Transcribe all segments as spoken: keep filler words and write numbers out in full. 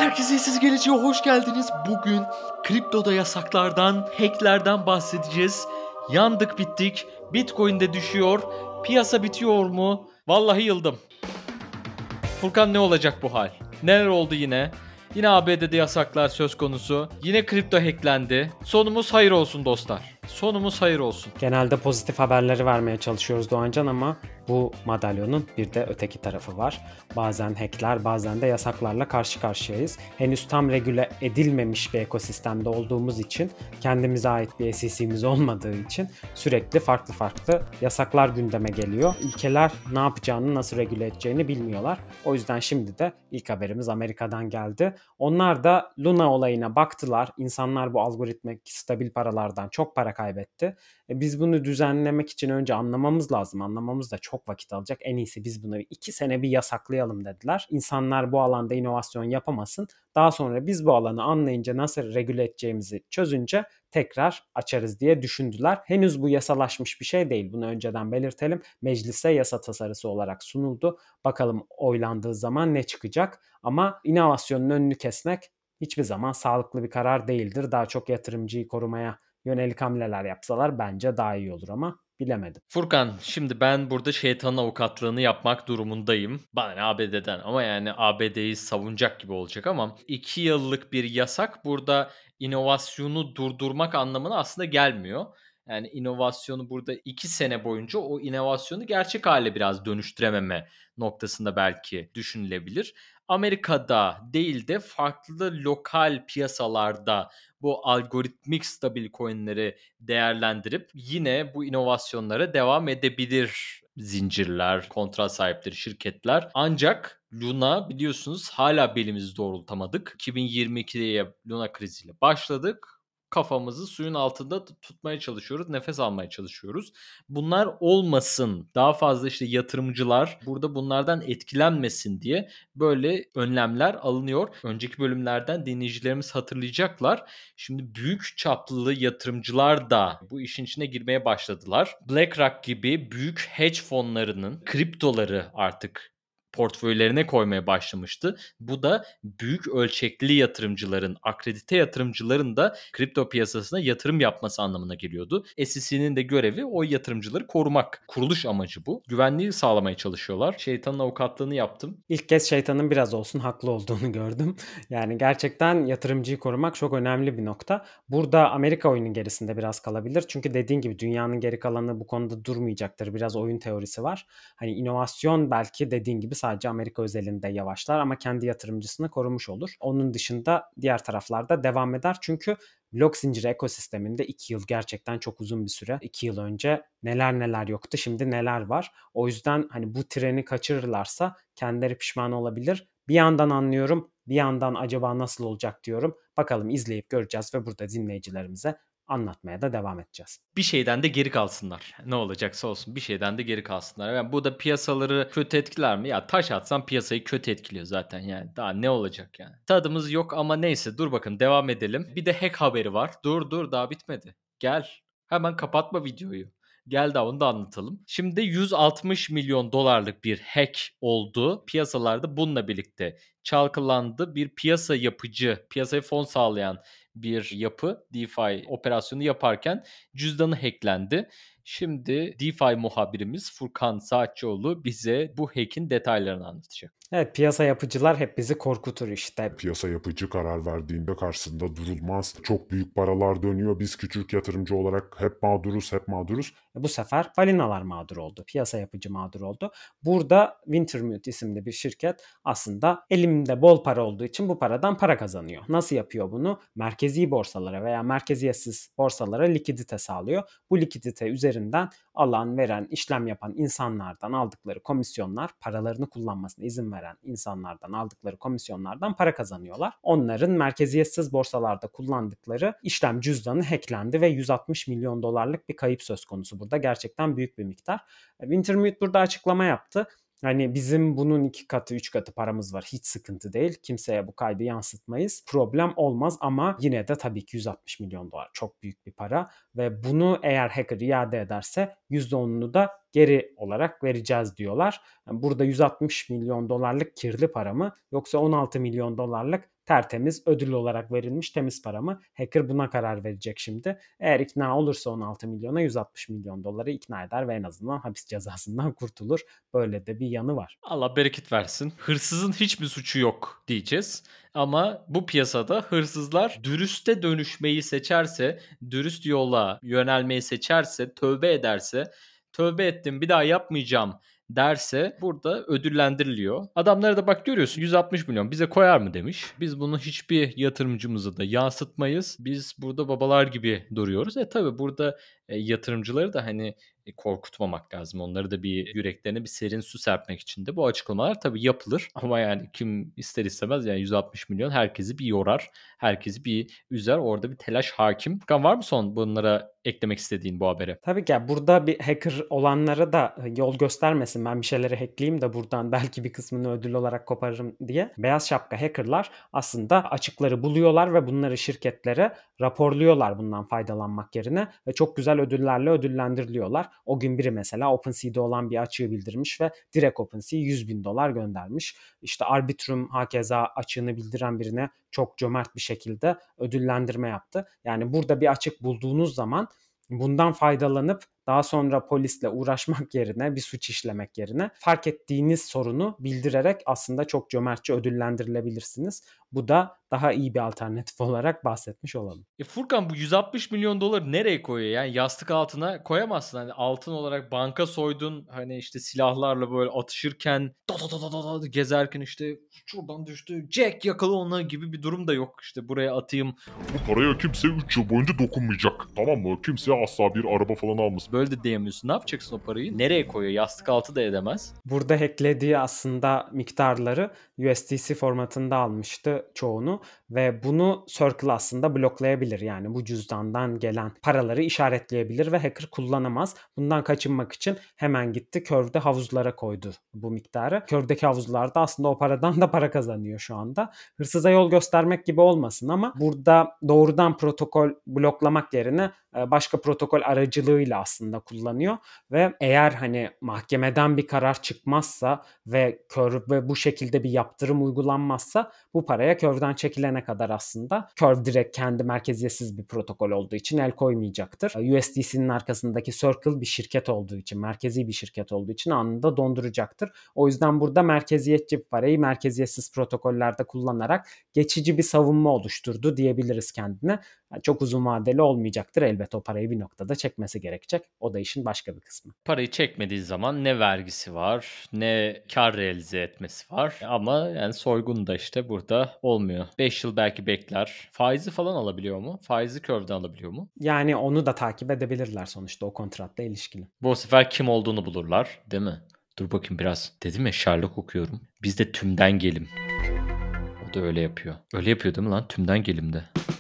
Herkese siz geleceğe hoş geldiniz. Bugün kriptoda yasaklardan, hacklerden bahsedeceğiz. Yandık bittik. Bitcoin de düşüyor. Piyasa bitiyor mu? Vallahi yıldım. Furkan, ne olacak bu hal? Neler oldu yine? Yine A B D'de yasaklar söz konusu. Yine kripto hacklendi. Sonumuz hayır olsun dostlar. Sonumuz hayır olsun. Genelde pozitif haberleri vermeye çalışıyoruz Doğancan ama bu madalyonun bir de öteki tarafı var. Bazen hackler, bazen de yasaklarla karşı karşıyayız. Henüz tam regüle edilmemiş bir ekosistemde olduğumuz için, kendimize ait bir S E C'miz olmadığı için sürekli farklı farklı yasaklar gündeme geliyor. Ülkeler ne yapacağını, nasıl regüle edeceğini bilmiyorlar. O yüzden şimdi de ilk haberimiz Amerika'dan geldi. Onlar da Luna olayına baktılar. İnsanlar bu algoritmik stabil paralardan çok para kaybetti. E biz bunu düzenlemek için önce anlamamız lazım. Anlamamız da çok vakit alacak. En iyisi biz bunu iki sene bir yasaklayalım dediler. İnsanlar bu alanda inovasyon yapamasın. Daha sonra biz bu alanı anlayınca, nasıl regüle edeceğimizi çözünce tekrar açarız diye düşündüler. Henüz bu yasalaşmış bir şey değil. Bunu önceden belirtelim. Meclise yasa tasarısı olarak sunuldu. Bakalım oylandığı zaman ne çıkacak? Ama inovasyonun önünü kesmek hiçbir zaman sağlıklı bir karar değildir. Daha çok yatırımcıyı korumaya yönelik hamleler yapsalar bence daha iyi olur ama bilemedim. Furkan, şimdi ben burada şeytanın avukatlığını yapmak durumundayım. Bana ne A B D'den, ama yani A B D'yi savunacak gibi olacak ama iki yıllık bir yasak burada inovasyonu durdurmak anlamına aslında gelmiyor. Yani inovasyonu burada iki sene boyunca o inovasyonu gerçek hale biraz dönüştürememe noktasında belki düşünülebilir. Amerika'da değil de farklı lokal piyasalarda bu algoritmik stabil coin'leri değerlendirip yine bu inovasyonlara devam edebilir zincirler, kontrat sahipleri, şirketler. Ancak Luna, biliyorsunuz, hala belimizi doğrultamadık. iki bin yirmi ikiye Luna kriziyle başladık. Kafamızı suyun altında tutmaya çalışıyoruz, nefes almaya çalışıyoruz. Bunlar olmasın, daha fazla işte yatırımcılar burada bunlardan etkilenmesin diye böyle önlemler alınıyor. Önceki bölümlerden dinleyicilerimiz hatırlayacaklar. Şimdi büyük çaplı yatırımcılar da bu işin içine girmeye başladılar. BlackRock gibi büyük hedge fonlarının kriptoları artık portföylerine koymaya başlamıştı. Bu da büyük ölçekli yatırımcıların, akredite yatırımcıların da kripto piyasasına yatırım yapması anlamına geliyordu. S E C'nin de görevi o yatırımcıları korumak. Kuruluş amacı bu. Güvenliği sağlamaya çalışıyorlar. Şeytanın avukatlığını yaptım. İlk kez şeytanın biraz olsun haklı olduğunu gördüm. Yani gerçekten yatırımcıyı korumak çok önemli bir nokta. Burada Amerika oyunun gerisinde biraz kalabilir. Çünkü dediğin gibi dünyanın geri kalanı bu konuda durmayacaktır. Biraz oyun teorisi var. Hani inovasyon belki dediğin gibi sadece Amerika özelinde yavaşlar ama kendi yatırımcısını korumuş olur. Onun dışında diğer taraflarda devam eder. Çünkü blok zinciri ekosisteminde iki yıl gerçekten çok uzun bir süre. iki yıl önce neler neler yoktu, şimdi neler var. O yüzden hani bu treni kaçırırlarsa kendileri pişman olabilir. Bir yandan anlıyorum, bir yandan acaba nasıl olacak diyorum. Bakalım, izleyip göreceğiz ve burada dinleyicilerimize anlatmaya da devam edeceğiz. Bir şeyden de geri kalsınlar. Ne olacaksa olsun, bir şeyden de geri kalsınlar. Yani bu da piyasaları kötü etkiler mi? Ya taş atsan piyasayı kötü etkiliyor zaten yani. Daha ne olacak yani? Tadımız yok ama neyse, dur bakın, devam edelim. Bir de hack haberi var. Dur dur, daha bitmedi. Gel. Hemen kapatma videoyu. Gel de onu da anlatalım. Şimdi yüz altmış milyon dolarlık bir hack oldu. Piyasalarda bununla birlikte çalkalandı. Bir piyasa yapıcı, piyasaya fon sağlayan bir yapı DeFi operasyonu yaparken cüzdanı hacklendi. Şimdi DeFi muhabirimiz Furkan Saatçioğlu bize bu hack'in detaylarını anlatacak. Evet, piyasa yapıcılar hep bizi korkutur işte. Piyasa yapıcı karar verdiğinde karşısında durulmaz. Çok büyük paralar dönüyor. Biz küçük yatırımcı olarak hep mağduruz, hep mağduruz. Bu sefer balinalar mağdur oldu. Piyasa yapıcı mağdur oldu. Burada Wintermute isimli bir şirket aslında elimde bol para olduğu için bu paradan para kazanıyor. Nasıl yapıyor bunu? Merkezi borsalara veya merkeziyetsiz borsalara likidite sağlıyor. Bu likidite üzerinden alan, veren, işlem yapan insanlardan aldıkları komisyonlar, paralarını kullanmasına izin veren insanlardan aldıkları komisyonlardan para kazanıyorlar. Onların merkeziyetsiz borsalarda kullandıkları işlem cüzdanı hacklendi ve yüz altmış milyon dolarlık bir kayıp söz konusu. Burada gerçekten büyük bir miktar. Wintermute burada açıklama yaptı. Hani bizim bunun iki katı, üç katı paramız var. Hiç sıkıntı değil. Kimseye bu kaybı yansıtmayız. Problem olmaz ama yine de tabii ki yüz altmış milyon dolar çok büyük bir para ve bunu eğer hacker iade ederse yüzde onunu da geri olarak vereceğiz diyorlar. Yani burada yüz altmış milyon dolarlık kirli para mı yoksa on altı milyon dolarlık tertemiz ödül olarak verilmiş temiz para mı? Hacker buna karar verecek şimdi. Eğer ikna olursa on altı milyona yüz altmış milyon doları ikna eder ve en azından hapis cezasından kurtulur. Böyle de bir yanı var. Allah bereket versin. Hırsızın hiçbir suçu yok diyeceğiz. Ama bu piyasada hırsızlar dürüste dönüşmeyi seçerse, dürüst yola yönelmeyi seçerse, tövbe ederse, tövbe ettim bir daha yapmayacağım derse burada ödüllendiriliyor. Adamlara da bak görüyorsun yüz altmış milyon bize koyar mı demiş. Biz bunu hiçbir yatırımcımıza da yansıtmayız. Biz burada babalar gibi duruyoruz. E tabi burada e, yatırımcıları da hani e, korkutmamak lazım. Onları da bir yüreklerine bir serin su serpmek için de bu açıklamalar tabii yapılır. Ama yani kim ister istemez yani yüz altmış milyon herkesi bir yorar. Herkesi bir üzer. Orada bir telaş hakim. Furkan var mı son bunlara eklemek istediğin bu habere? Tabii ki ya burada bir hacker olanlara da yol göstermesin. Ben bir şeyleri hackleyeyim de buradan belki bir kısmını ödül olarak koparırım diye. Beyaz şapka hackerlar aslında açıkları buluyorlar ve bunları şirketlere raporluyorlar bundan faydalanmak yerine ve çok güzel ödüllerle ödüllendiriliyorlar. O gün biri mesela OpenSea'de olan bir açığı bildirmiş ve direkt OpenSea yüz bin dolar göndermiş. İşte Arbitrum hakeza açığını bildiren birine çok cömert bir şekilde ödüllendirme yaptı. Yani burada bir açık bulduğunuz zaman bundan faydalanıp daha sonra polisle uğraşmak yerine, bir suç işlemek yerine fark ettiğiniz sorunu bildirerek aslında çok cömertçe ödüllendirilebilirsiniz. Bu da daha iyi bir alternatif olarak bahsetmiş olalım. E Furkan bu yüz altmış milyon doları nereye koyuyor? Yani yastık altına koyamazsın. Hani altın olarak banka soydun. Hani işte silahlarla böyle atışırken da da da da da gezerken işte şuradan düştü. Jack yakala ona gibi bir durum da yok. İşte buraya atayım. Bu paraya kimse üç yıl boyunca dokunmayacak. Tamam mı? Kimse asla bir araba falan almasın. Böyle de diyemiyorsun. Ne yapacaksın o parayı? Nereye koyuyor? Yastık altı da edemez. Burada hacklediği aslında miktarları U S D C formatında almıştı çoğunu ve bunu Circle aslında bloklayabilir. Yani bu cüzdandan gelen paraları işaretleyebilir ve hacker kullanamaz. Bundan kaçınmak için hemen gitti Curve'de havuzlara koydu bu miktarı. Curve'deki havuzlarda aslında o paradan da para kazanıyor şu anda. Hırsıza yol göstermek gibi olmasın ama burada doğrudan protokol bloklamak yerine başka protokol aracılığıyla aslında kullanıyor ve eğer hani mahkemeden bir karar çıkmazsa ve Curve bu şekilde bir yaptırım uygulanmazsa bu paraya Curve'den çekilene kadar aslında Curve direkt kendi merkeziyetsiz bir protokol olduğu için el koymayacaktır. U S D C'nin arkasındaki Circle bir şirket olduğu için, merkezi bir şirket olduğu için anında donduracaktır. O yüzden burada merkeziyetçi bir parayı merkeziyetsiz protokollerde kullanarak geçici bir savunma oluşturdu diyebiliriz kendine. Yani çok uzun vadeli olmayacaktır. Elbette o parayı bir noktada çekmesi gerekecek. O da işin başka bir kısmı. Parayı çekmediği zaman ne vergisi var, ne kar realize etmesi var. Ama yani soygun da işte burada olmuyor. beş yıl belki bekler. Faizi falan alabiliyor mu? Faizi Curve'den alabiliyor mu? Yani onu da takip edebilirler sonuçta o kontratla ilişkili. Bu sefer kim olduğunu bulurlar, değil mi? Dur bakayım biraz. Dedim ya Sherlock okuyorum. Biz de tümden gelim. O da öyle yapıyor. Öyle yapıyor değil mi lan? Tümden gelimde.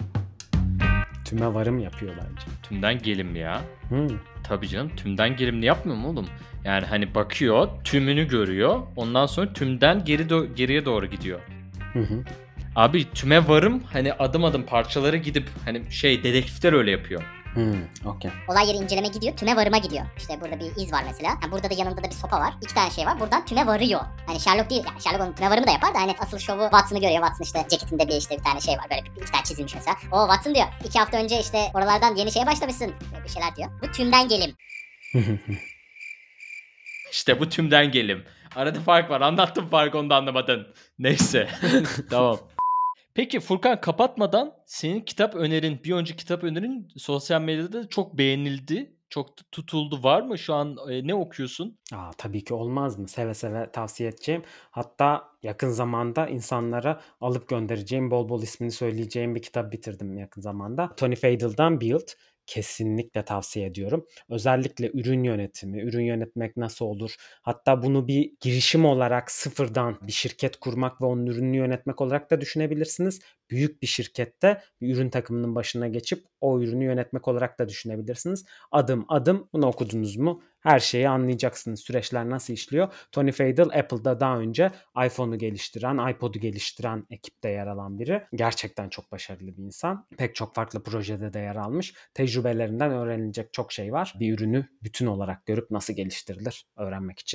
Tüme varım yapıyor bence. Tümden gelim ya. Hmm. Tabii canım tümden gelimli yapmıyor mu oğlum? Yani hani bakıyor, tümünü görüyor. Ondan sonra tümden geri do- geriye doğru gidiyor. Hı hı. Abi tüme varım hani adım adım parçalara gidip hani şey dedektifler öyle yapıyor. Hmm, okey. Olay yeri inceleme gidiyor, tüme varıma gidiyor. İşte burada bir iz var mesela. Yani burada da yanında da bir sopa var. İki tane şey var. Buradan tüme varıyor. Hani Sherlock değil. Yani Sherlock onun tüme varımı da yapar da hani asıl şovu Watson'ı görüyor. Watson işte ceketinde bir işte bir tane şey var. Böyle bir, iki tane çizilmiş mesela. O Watson diyor. İki hafta önce işte oralardan yeni şeye başlamışsın. Böyle bir şeyler diyor. Bu tümden gelim. İşte bu tümden gelim. Arada fark var. Anlattım farkı onu da anlamadın. Neyse. Tamam. Peki Furkan kapatmadan senin kitap önerin, bir önceki kitap önerin sosyal medyada çok beğenildi. Çok da tutuldu. Var mı şu an e, ne okuyorsun? Aa, tabii ki olmaz mı? Seve seve tavsiye edeceğim. Hatta yakın zamanda insanlara alıp göndereceğim, bol bol ismini söyleyeceğim bir kitap bitirdim yakın zamanda. Tony Fadell'dan Build. Kesinlikle tavsiye ediyorum. Özellikle ürün yönetimi, ürün yönetmek nasıl olur? Hatta bunu bir girişim olarak sıfırdan bir şirket kurmak ve onun ürününü yönetmek olarak da düşünebilirsiniz. Büyük bir şirkette bir ürün takımının başına geçip o ürünü yönetmek olarak da düşünebilirsiniz. Adım adım bunu okudunuz mu? Her şeyi anlayacaksınız. Süreçler nasıl işliyor? Tony Fadell Apple'da daha önce iPhone'u geliştiren, iPod'u geliştiren ekipte yer alan biri. Gerçekten çok başarılı bir insan. Pek çok farklı projede de yer almış. Tecrübelerinden öğrenilecek çok şey var. Bir ürünü bütün olarak görüp nasıl geliştirilir öğrenmek için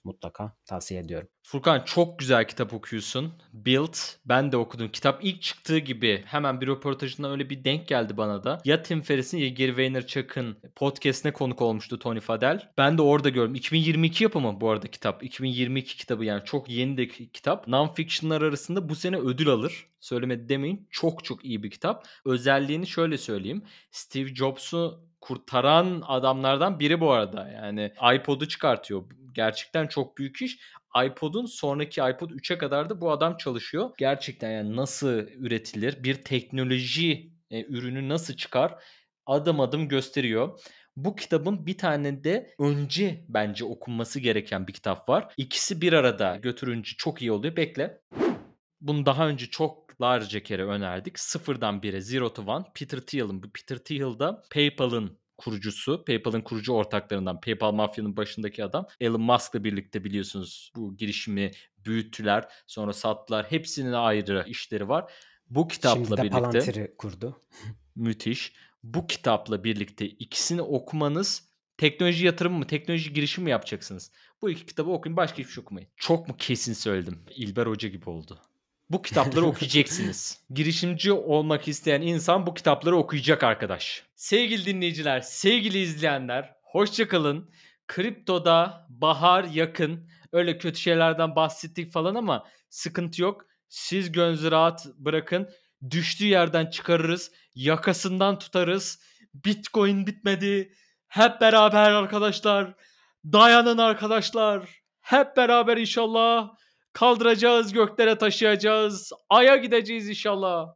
mutlaka tavsiye ediyorum. Furkan çok güzel kitap okuyorsun. Build, ben de okudum. Kitap ilk çıktığı gibi hemen bir röportajından öyle bir denk geldi bana da. Ya Tim Ferriss'in ya Gary Vaynerchuk'un podcastine konuk olmuştu Tony Fadell. Ben de orada gördüm. iki bin yirmi iki yapımı bu arada kitap. iki bin yirmi iki kitabı, yani çok yeni de kitap. Non-fiction'lar arasında bu sene ödül alır. Söylemedi demeyin. Çok çok iyi bir kitap. Özelliğini şöyle söyleyeyim. Steve Jobs'u kurtaran adamlardan biri bu arada. Yani iPod'u çıkartıyor. Gerçekten çok büyük iş. iPod'un sonraki iPod üçe kadar da bu adam çalışıyor. Gerçekten yani nasıl üretilir, bir teknoloji e, ürünü nasıl çıkar, adım adım gösteriyor. Bu kitabın bir tane de önce bence okunması gereken bir kitap var. İkisi bir arada götürünce çok iyi oluyor. Bekle. Bunu daha önce çoklarca kere önerdik. Sıfırdan bire, Zero to One. Peter Thiel'in. Bu Peter Thiel da PayPal'ın kurucusu. PayPal'ın kurucu ortaklarından. PayPal mafyanın başındaki adam. Elon Musk'la birlikte biliyorsunuz bu girişimi büyüttüler. Sonra sattılar. Hepsinin ayrı işleri var. Bu kitapla Şimdi de birlikte Palantir'i kurdu. müthiş. Bu kitapla birlikte ikisini okumanız, teknoloji yatırımı mı, teknoloji girişimi mi yapacaksınız? Bu iki kitabı okuyun, başka hiçbir şey okumayın. Çok mu kesin söyledim? İlber Hoca gibi oldu. Bu kitapları okuyacaksınız. Girişimci olmak isteyen insan bu kitapları okuyacak arkadaş. Sevgili dinleyiciler, sevgili izleyenler, hoşça kalın. Kriptoda bahar yakın. Öyle kötü şeylerden bahsettik falan ama sıkıntı yok. Siz gönlünüzü rahat bırakın. Düştüğü yerden çıkarırız. Yakasından tutarız. Bitcoin bitmedi. Hep beraber arkadaşlar. Dayanın arkadaşlar. Hep beraber inşallah. Kaldıracağız, göklere taşıyacağız. Ay'a gideceğiz inşallah.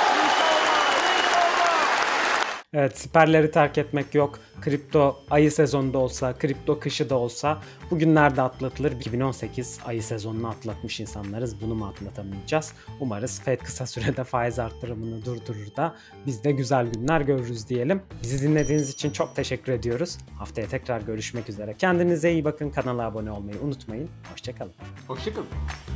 Evet, siperleri terk etmek yok. Kripto ayı sezonunda olsa, kripto kışı da olsa bugünlerde atlatılır. iki bin on sekiz ayı sezonunu atlatmış insanlarız. Bunu mu atlatamayacağız? Umarız Fed kısa sürede faiz arttırımını durdurur da biz de güzel günler görürüz diyelim. Bizi dinlediğiniz için çok teşekkür ediyoruz. Haftaya tekrar görüşmek üzere. Kendinize iyi bakın. Kanala abone olmayı unutmayın. Hoşça kalın. Hoşça kalın.